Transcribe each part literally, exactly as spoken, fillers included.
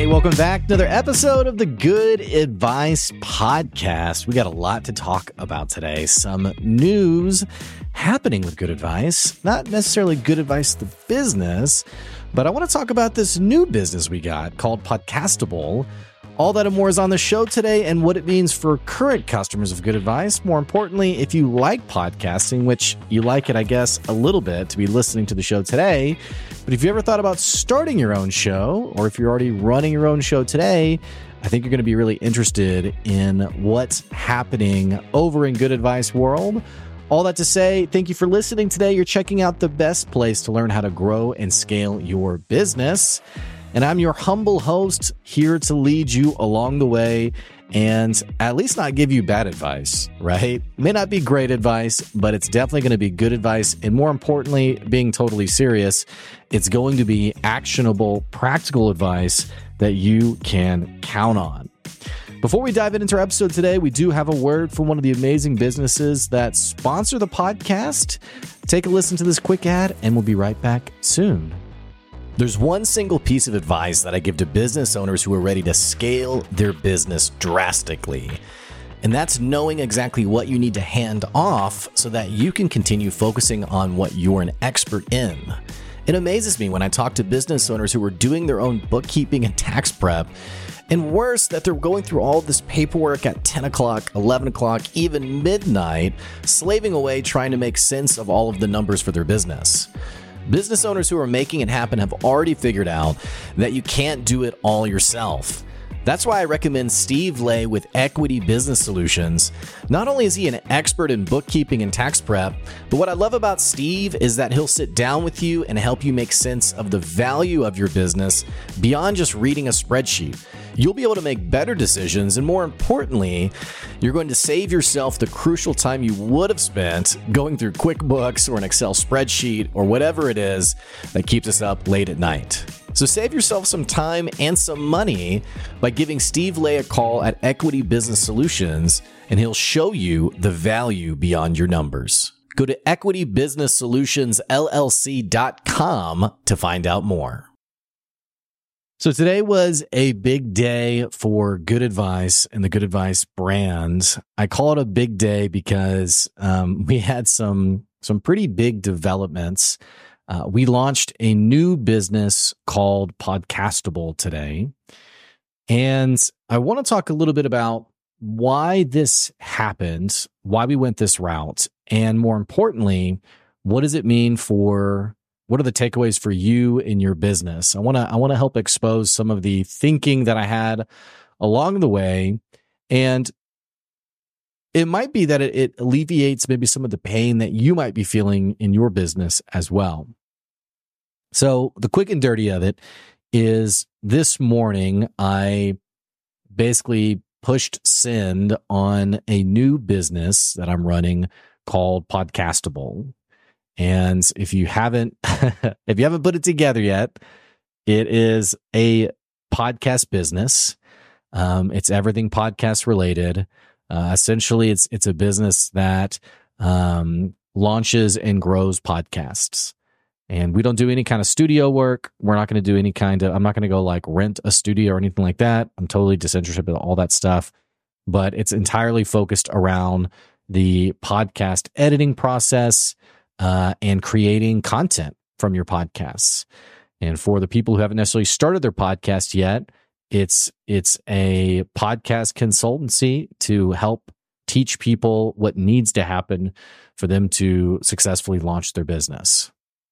Hey, welcome back. Another episode of the Good Advice Podcast. We got a lot to talk about today. Some news happening with Good Advice. Not necessarily Good Advice the business, but I want to talk about this new business we got called Podcastable. All that and more is on the show today and what it means for current customers of Good Advice. More importantly, if you like podcasting, which you like it, I guess, a little bit to be listening to the show today. But if you ever thought about starting your own show, or if you're already running your own show today, I think you're going to be really interested in what's happening over in Good Advice world. All that to say, thank you for listening today. You're checking out the best place to learn how to grow and scale your business. And I'm your humble host, here to lead you along the way and at least not give you bad advice, right? It may not be great advice, but it's definitely going to be good advice. And more importantly, being totally serious, it's going to be actionable, practical advice that you can count on. Before we dive into our episode today, we do have a word from one of the amazing businesses that sponsor the podcast. Take a listen to this quick ad, and we'll be right back soon. There's one single piece of advice that I give to business owners who are ready to scale their business drastically. And that's knowing exactly what you need to hand off so that you can continue focusing on what you're an expert in. It amazes me when I talk to business owners who are doing their own bookkeeping and tax prep, and worse, that they're going through all this paperwork at ten o'clock, eleven o'clock, even midnight, slaving away trying to make sense of all of the numbers for their business. Business owners who are making it happen have already figured out that you can't do it all yourself. That's why I recommend Steve Lay with Equity Business Solutions. Not only is he an expert in bookkeeping and tax prep, but what I love about Steve is that he'll sit down with you and help you make sense of the value of your business beyond just reading a spreadsheet. You'll be able to make better decisions, and more importantly, you're going to save yourself the crucial time you would have spent going through QuickBooks or an Excel spreadsheet or whatever it is that keeps us up late at night. So save yourself some time and some money by giving Steve Lay a call at Equity Business Solutions, and he'll show you the value beyond your numbers. Go to equity business solutions l l c dot com to find out more. So today was a big day for Good Advice and the Good Advice brand. I call it a big day because um, we had some some pretty big developments. Uh, we launched a new business called Podcastable today. And I want to talk a little bit about why this happened, why we went this route, and more importantly, what does it mean for What are the takeaways for you in your business? I want to I want to help expose some of the thinking that I had along the way, and it might be that it, it alleviates maybe some of the pain that you might be feeling in your business as well. So the quick and dirty of it is this morning I basically pushed send on a new business that I'm running called Podcastable. And if you haven't, if you haven't put it together yet, it is a podcast business. Um, it's everything podcast related. Uh, essentially, it's it's a business that um, launches and grows podcasts. And we don't do any kind of studio work. We're not going to do any kind of. I'm not going to go like rent a studio or anything like that. I'm totally disinterested in all that stuff. But it's entirely focused around the podcast editing process. Uh, and creating content from your podcasts. And for the people who haven't necessarily started their podcast yet, it's it's a podcast consultancy to help teach people what needs to happen for them to successfully launch their business.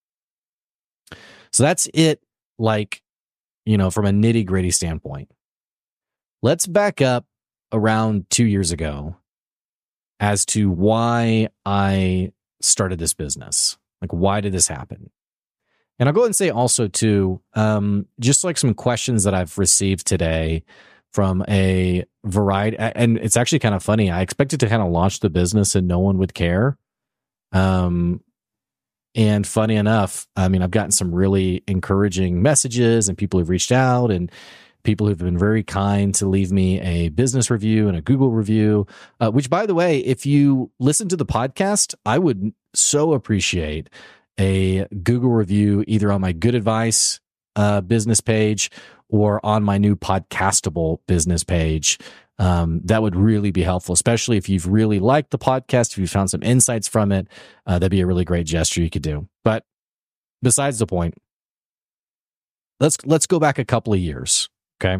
So that's it, like, you know, from a nitty-gritty standpoint. Let's back up around two years ago as to why I started this business. Like, why did this happen? And I'll go ahead and say also too, um, just like some questions that I've received today from a variety, and it's actually kind of funny. I expected to kind of launch the business and no one would care. Um, and funny enough, I mean, I've gotten some really encouraging messages and people who've reached out and people who've been very kind to leave me a business review and a Google review, uh, which, by the way, if you listen to the podcast, I would so appreciate a Google review either on my Good Advice uh, business page or on my new Podcastable business page. Um, that would really be helpful, especially if you've really liked the podcast, if you found some insights from it. Uh, that'd be a really great gesture you could do. But besides the point, let's let's go back a couple of years. Okay.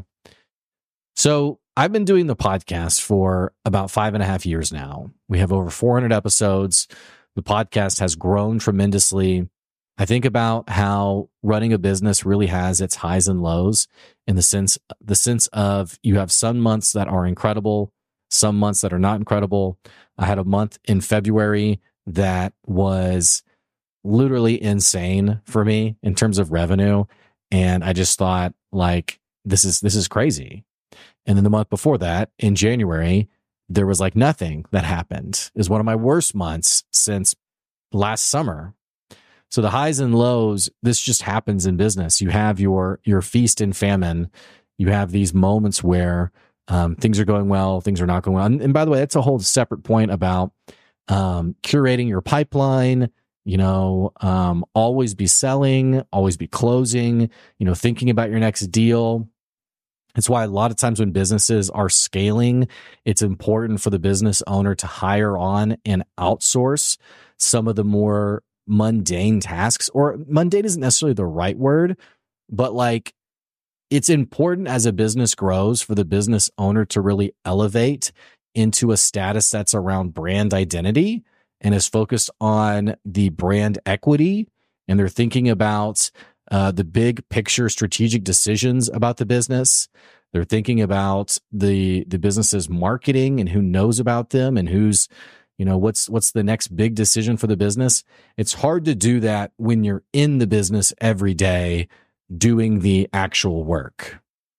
So I've been doing the podcast for about five and a half years now. We have over four hundred episodes. The podcast has grown tremendously. I think about how running a business really has its highs and lows in the sense, the sense of you have some months that are incredible, some months that are not incredible. I had a month in February that was literally insane for me in terms of revenue. And I just thought, like, this is, this is crazy. And then the month before that, in January, there was like nothing that happened. It was one of my worst months since last summer. So the highs and lows, this just happens in business. You have your your feast and famine. You have these moments where um, things are going well, things are not going well. And, and by the way, that's a whole separate point about um, curating your pipeline. You know, um, always be selling, always be closing. You know, thinking about your next deal. It's why a lot of times when businesses are scaling, it's important for the business owner to hire on and outsource some of the more mundane tasks, or mundane isn't necessarily the right word, but like it's important as a business grows for the business owner to really elevate into a status that's around brand identity and is focused on the brand equity. And they're thinking about uh, the big picture strategic decisions about the business. They're thinking about the the business's marketing and who knows about them and who's, you know, what's what's the next big decision for the business. It's hard to do that when you're in the business every day doing the actual work.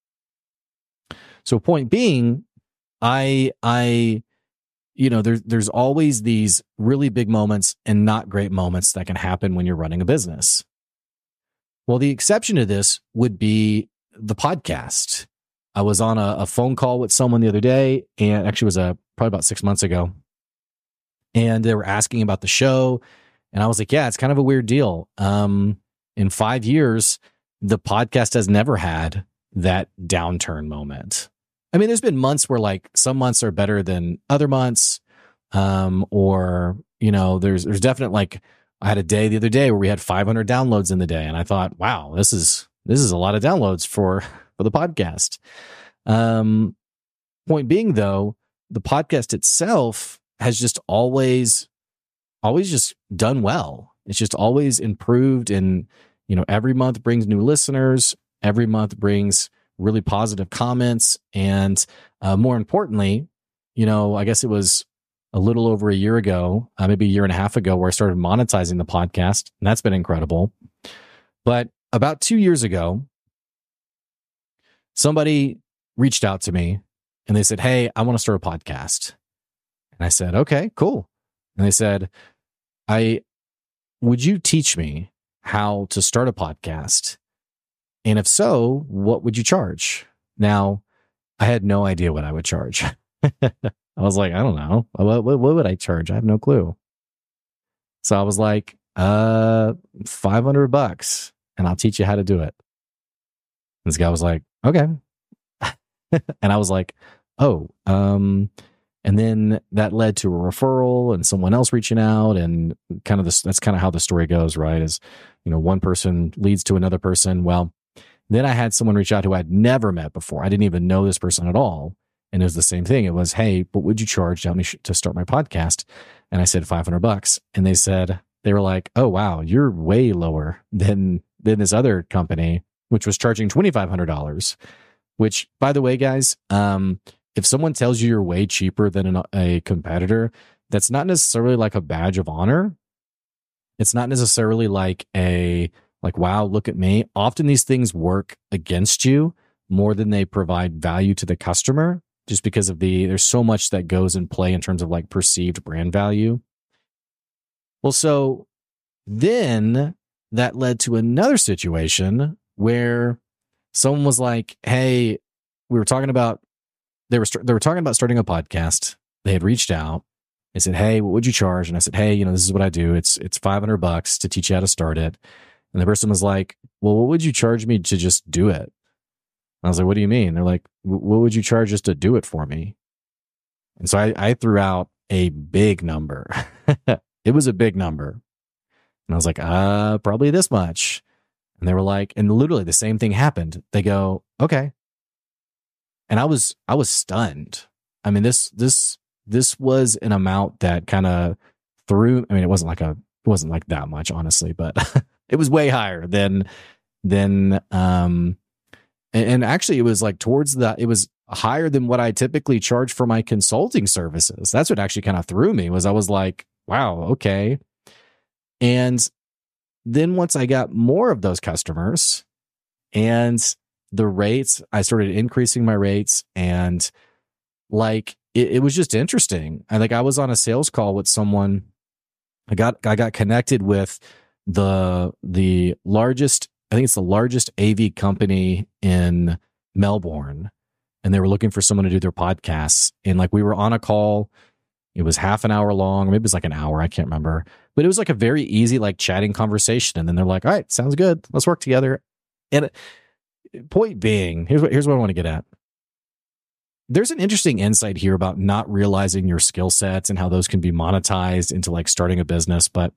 So point being, I I you know, there's there's always these really big moments and not great moments that can happen when you're running a business. Well, the exception to this would be the podcast. I was on a, a phone call with someone the other day, and actually it was a, probably about six months ago. And they were asking about the show. And I was like, yeah, it's kind of a weird deal. Um, in five years, the podcast has never had that downturn moment. I mean, there's been months where like some months are better than other months. Um, or, you know, there's, there's definite, like I had a day the other day where we had five hundred downloads in the day. And I thought, wow, this is, this is a lot of downloads for, for the podcast. Um, point being though, the podcast itself has just always, always just done well. It's just always improved. And, you know, every month brings new listeners. Every month brings really positive comments. And uh, more importantly, you know, I guess it was a little over a year ago, uh, maybe a year and a half ago, where I started monetizing the podcast. And that's been incredible. But about two years ago, somebody reached out to me and they said, hey, I want to start a podcast. And I said, okay, cool. And they said, I, would you teach me how to start a podcast? And if so, what would you charge? Now, I had no idea what I would charge. I was like, I don't know. What, what, what would I charge? I have no clue. So I was like, uh, five hundred bucks and I'll teach you how to do it. And this guy was like, okay. And I was like, oh, um, and then that led to a referral and someone else reaching out, and kind of this, that's kind of how the story goes, right? Is, you know, one person leads to another person. Well, then I had someone reach out who I'd never met before. I didn't even know this person at all. And it was the same thing. It was, hey, what would you charge to help me sh- to start my podcast? And I said, five hundred bucks. And they said, they were like, oh, wow, you're way lower than, than this other company, which was charging twenty-five hundred dollars, which, by the way, guys, um, if someone tells you you're way cheaper than an, a competitor, that's not necessarily like a badge of honor. It's not necessarily like a, like, wow, look at me. Often these things work against you more than they provide value to the customer, just because of the, there's so much that goes in play in terms of like perceived brand value. Well, so then that led to another situation where someone was like, hey, we were talking about, they were, they were talking about starting a podcast. They had reached out. They said, hey, what would you charge? And I said, hey, you know, this is what I do. It's, it's five hundred bucks to teach you how to start it. And the person was like, well, what would you charge me to just do it? I was like, what do you mean? They're like, what would you charge us to do it for me? And so I, I threw out a big number. It was a big number. And I was like, uh, probably this much. And they were like, and literally the same thing happened. They go, okay. And I was, I was stunned. I mean, this, this, this was an amount that kind of threw, I mean, it wasn't like a, it wasn't like that much, honestly, but it was way higher than, than, um, and, and actually it was like towards the, it was higher than what I typically charge for my consulting services. That's what actually kind of threw me, was I was like, wow, okay. And then once I got more of those customers and the rates, I started increasing my rates, and like, it, it was just interesting. I like, I was on a sales call with someone. I got, I got connected with the, the largest, I think it's the largest A V company in Melbourne. And they were looking for someone to do their podcasts. And like, we were on a call. It was half an hour long, or maybe it was like an hour. I can't remember. But it was like a very easy, like chatting conversation. And then they're like, all right, sounds good. Let's work together. And point being, here's what, here's what I want to get at. There's an interesting insight here about not realizing your skill sets and how those can be monetized into like starting a business. But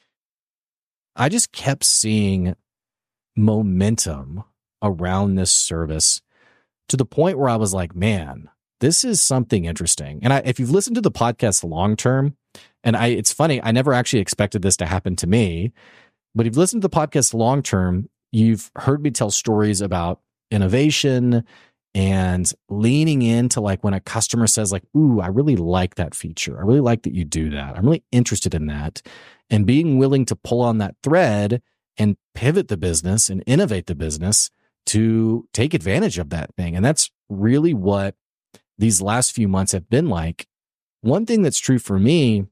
I just kept seeing momentum around this service, to the point where I was like, man, this is something interesting. And I, if you've listened to the podcast long term, and I, it's funny, I never actually expected this to happen to me, but if you've listened to the podcast long term, you've heard me tell stories about innovation and leaning into like when a customer says like, ooh, I really like that feature. I really like that you do that. I'm really interested in that. And being willing to pull on that thread and pivot the business and innovate the business to take advantage of that thing. And that's really what these last few months have been like. One thing that's true for me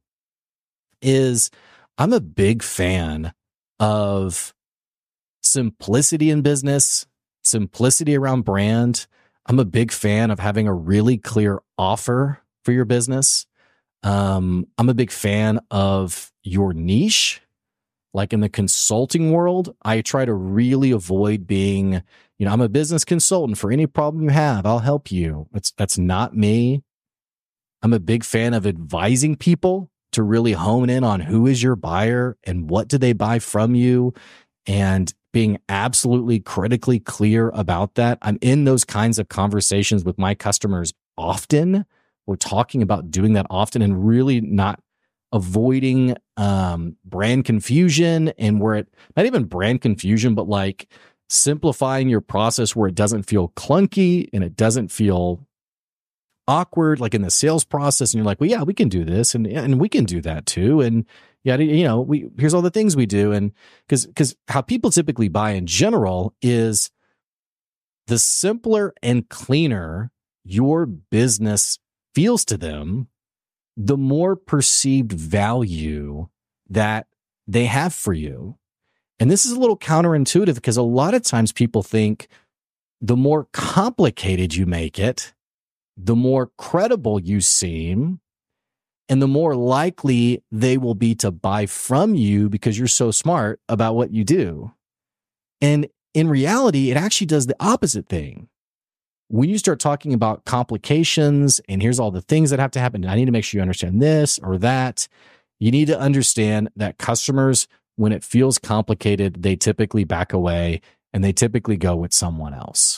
is I'm a big fan of simplicity in business, simplicity around brand. I'm a big fan of having a really clear offer for your business. Um, I'm a big fan of your niche. Like in the consulting world, I try to really avoid being, you know, I'm a business consultant. For any problem you have, I'll help you. That's, that's not me. I'm a big fan of advising people to really hone in on who is your buyer and what do they buy from you, and being absolutely critically clear about that. I'm in those kinds of conversations with my customers often. We're talking about doing that often and really not avoiding um, brand confusion, and where it, not even brand confusion, but like simplifying your process where it doesn't feel clunky and it doesn't feel awkward, like in the sales process. And you're like, well, yeah, we can do this. And, and we can do that too. And yeah, you know, we, here's all the things we do. And cause, cause how people typically buy in general is the simpler and cleaner your business feels to them, the more perceived value that they have for you. And this is a little counterintuitive, because a lot of times people think the more complicated you make it, the more credible you seem, and the more likely they will be to buy from you because you're so smart about what you do. And in reality, it actually does the opposite thing. When you start talking about complications and here's all the things that have to happen, I need to make sure you understand this or that, you need to understand that customers, when it feels complicated, they typically back away and they typically go with someone else.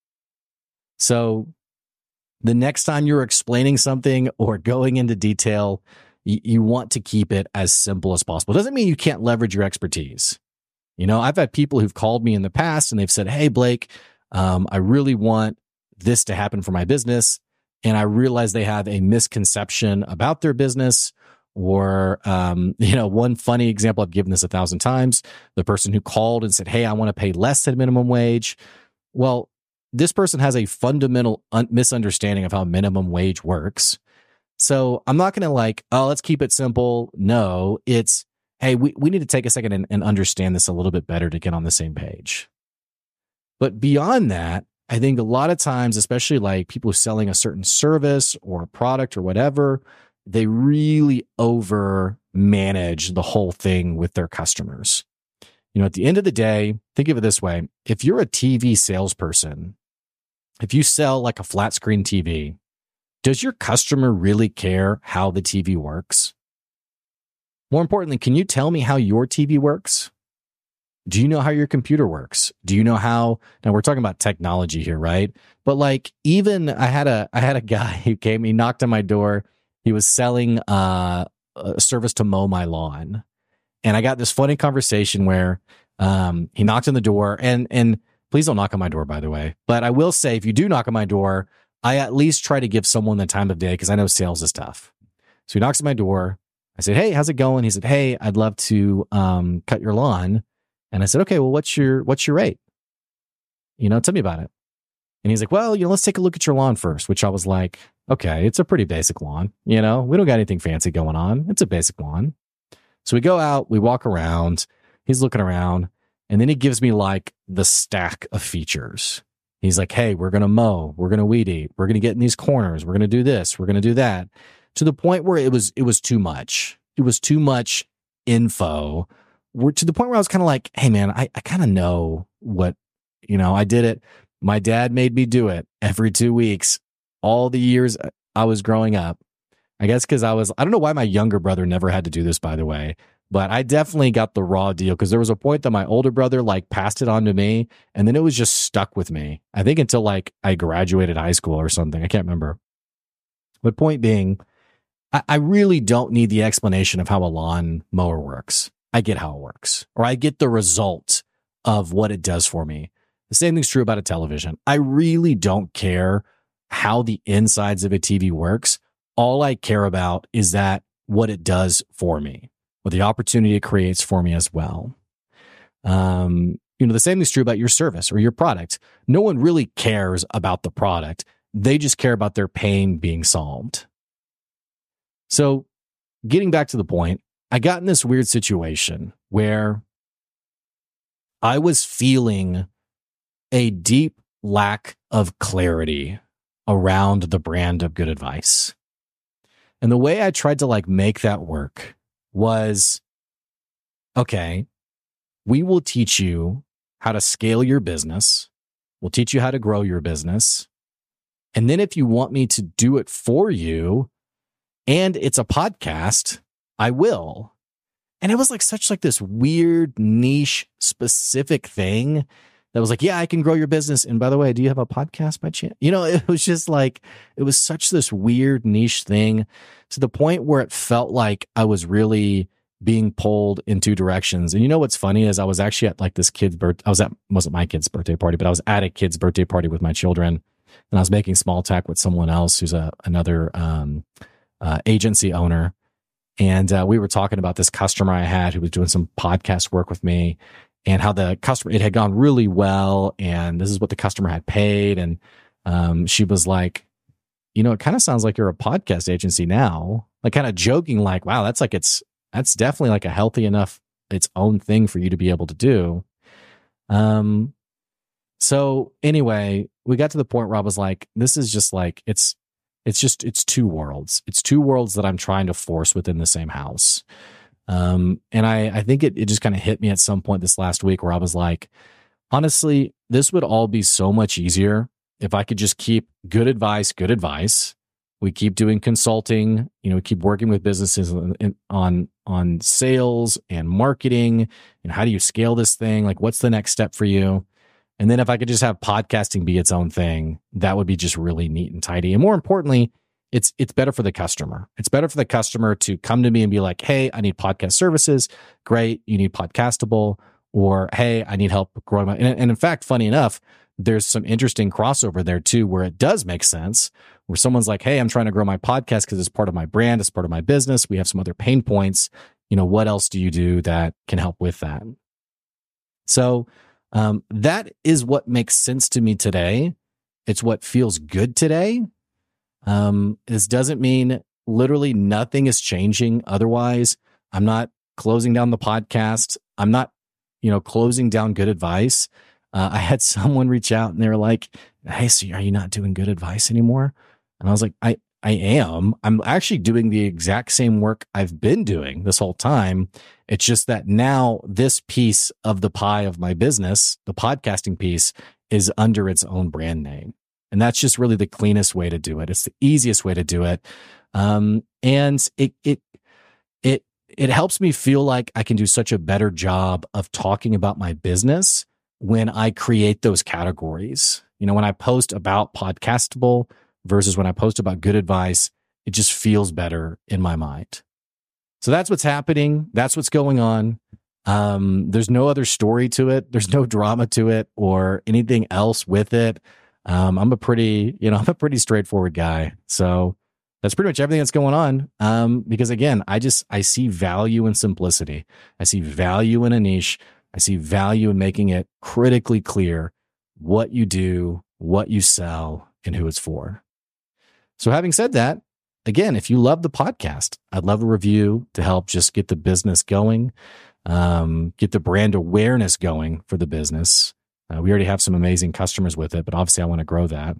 So the next time you're explaining something or going into detail, you, you want to keep it as simple as possible. It doesn't mean you can't leverage your expertise. You know, I've had people who've called me in the past and they've said, hey, Blake, um, I really want this to happen for my business. And I realize they have a misconception about their business. Or, um, you know, one funny example, I've given this a thousand times, the person who called and said, hey, I want to pay less than minimum wage. Well, this person has a fundamental un- misunderstanding of how minimum wage works. So I'm not going to like, oh, let's keep it simple. No, it's, hey, we, we need to take a second and, and understand this a little bit better to get on the same page. But beyond that, I think a lot of times, especially like people selling a certain service or a product or whatever, they really over manage the whole thing with their customers. You know, at the end of the day, think of it this way. If you're a T V salesperson if you sell like a flat screen T V, does your customer really care how the T V works? More importantly, can you tell me how your T V works? Do you know how your computer works? Do you know how, now we're talking about technology here, right? But like, even I had a, I had a guy who came, he knocked on my door. He was selling uh, a service to mow my lawn. And I got this funny conversation where um, he knocked on the door, and, and please don't knock on my door, by the way. But I will say, if you do knock on my door, I at least try to give someone the time of day, because I know sales is tough. So he knocks on my door. I said, hey, how's it going? He said, hey, I'd love to um, cut your lawn. And I said, okay, well, what's your, what's your rate? You know, tell me about it. And he's like, well, you know, let's take a look at your lawn first, which I was like, okay, it's a pretty basic lawn. You know, we don't got anything fancy going on. It's a basic lawn. So we go out, we walk around, he's looking around, and then he gives me like the stack of features. He's like, hey, we're going to mow, we're going to weed eat, we're going to get in these corners, we're going to do this, we're going to do that, to the point where it was, it was too much. It was too much info. We're to the point where I was kind of like, hey man, I, I kind of know what, you know, I did it. My dad made me do it every two weeks, all the years I was growing up. I guess because I was, I don't know why my younger brother never had to do this, by the way, but I definitely got the raw deal, because there was a point that my older brother like passed it on to me, and then it was just stuck with me. I think until like I graduated high school or something. I can't remember. But point being, I, I really don't need the explanation of how a lawn mower works. I get how it works, or I get the result of what it does for me. The same thing's true about a television. I really don't care how the insides of a T V works. All I care about is that what it does for me, or the opportunity it creates for me as well. Um, you know, the same thing's true about your service or your product. No one really cares about the product. They just care about their pain being solved. So getting back to the point, I got in this weird situation where I was feeling a deep lack of clarity around the brand of Good Advice. And the way I tried to like make that work was, okay, we will teach you how to scale your business. We'll teach you how to grow your business. And then if you want me to do it for you, and it's a podcast, I will. And it was like such like this weird niche specific thing that was like, yeah, I can grow your business. And by the way, do you have a podcast by chance? You know, it was just like, it was such this weird niche thing, to the point where it felt like I was really being pulled in two directions. And you know, what's funny is I was actually at like this kid's birth. I was at, wasn't my kid's birthday party, but I was at a kid's birthday party with my children. And I was making small talk with someone else who's a, another um, uh, agency owner. And uh, we were talking about this customer I had who was doing some podcast work with me, and how the customer, it had gone really well, and this is what the customer had paid. And um, she was like, you know, it kind of sounds like you're a podcast agency now, like kind of joking, like, wow, that's like, it's, that's definitely like a healthy enough, its own thing for you to be able to do. Um, so anyway, we got to the point where I was like, this is just like, it's, it's just, it's two worlds. It's two worlds that I'm trying to force within the same house. Um, and I, I think it, it just kind of hit me at some point this last week where I was like, honestly, this would all be so much easier if I could just keep good advice, good advice. We keep doing consulting, you know, we keep working with businesses on, on, on sales and marketing, and how do you scale this thing? Like, what's the next step for you? And then if I could just have podcasting be its own thing, that would be just really neat and tidy. And more importantly, it's it's better for the customer. It's better for the customer to come to me and be like, hey, I need podcast services. Great. You need Podcastable. Or, hey, I need help growing my... And, and in fact, funny enough, there's some interesting crossover there too, where it does make sense, where someone's like, hey, I'm trying to grow my podcast because it's part of my brand, it's part of my business. We have some other pain points. You know, what else do you do that can help with that? So um, that is what makes sense to me today. It's what feels good today. Um, this doesn't mean literally nothing is changing. Otherwise, I'm not closing down the podcast. I'm not, you know, closing down Good Advice. Uh, I had someone reach out and they were like, hey, so are you not doing Good Advice anymore? And I was like, I, I am. I'm actually doing the exact same work I've been doing this whole time. It's just that now this piece of the pie of my business, the podcasting piece, is under its own brand name. And that's just really the cleanest way to do it. It's the easiest way to do it. Um, and it, it, it, it helps me feel like I can do such a better job of talking about my business when I create those categories. You know, when I post about Podcastable versus when I post about good advice, it just feels better in my mind. So that's what's happening. That's what's going on. Um, there's no other story to it. There's no drama to it or anything else with it. Um, I'm a pretty, you know, I'm a pretty straightforward guy. So that's pretty much everything that's going on. Um, because again, I just, I see value in simplicity. I see value in a niche. I see value in making it critically clear what you do, what you sell, and who it's for. So having said that, again, if you love the podcast, I'd love a review to help just get the business going, um, get the brand awareness going for the business. Uh, we already have some amazing customers with it, but obviously I want to grow that.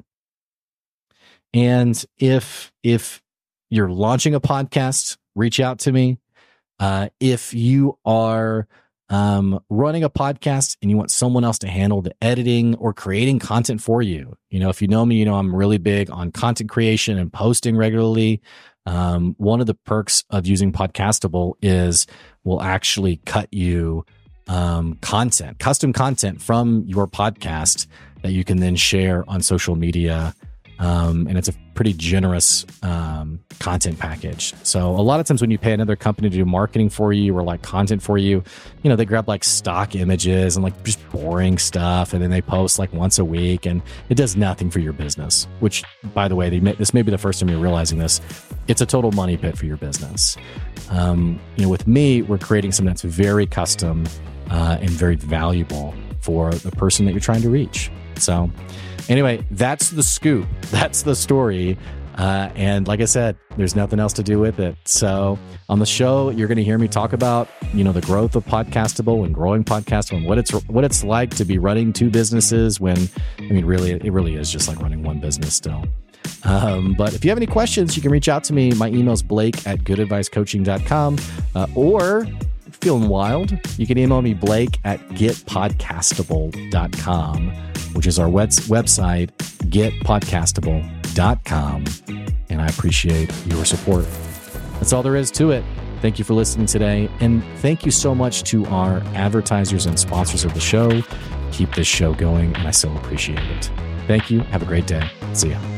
And if if you're launching a podcast, reach out to me. Uh, if you are um, running a podcast and you want someone else to handle the editing or creating content for you, you know, if you know me, you know I'm really big on content creation and posting regularly. Um, one of the perks of using Podcastable is we'll actually cut you um, content, custom content from your podcast that you can then share on social media. Um, and it's a pretty generous um, content package. So a lot of times when you pay another company to do marketing for you or like content for you, you know, they grab like stock images and like just boring stuff. And then they post like once a week and it does nothing for your business, which by the way, they may, this may be the first time you're realizing this. It's a total money pit for your business. Um, you know, with me, we're creating something that's very custom uh, and very valuable for the person that you're trying to reach. So anyway, that's the scoop. That's the story. Uh, and like I said, there's nothing else to do with it. So on the show, you're going to hear me talk about, you know, the growth of Podcastable and growing Podcastable and what it's what it's like to be running two businesses when, I mean, really, it really is just like running one business still. Um, but if you have any questions, you can reach out to me. My email is blake at good advice coaching dot com. Uh, or feeling wild, you can email me blake at get podcastable dot com, which is our web- website, get podcastable dot com. And I appreciate your support. That's all there is to it. Thank you for listening today. And thank you so much to our advertisers and sponsors of the show. Keep this show going, and I so appreciate it. Thank you. Have a great day. See ya.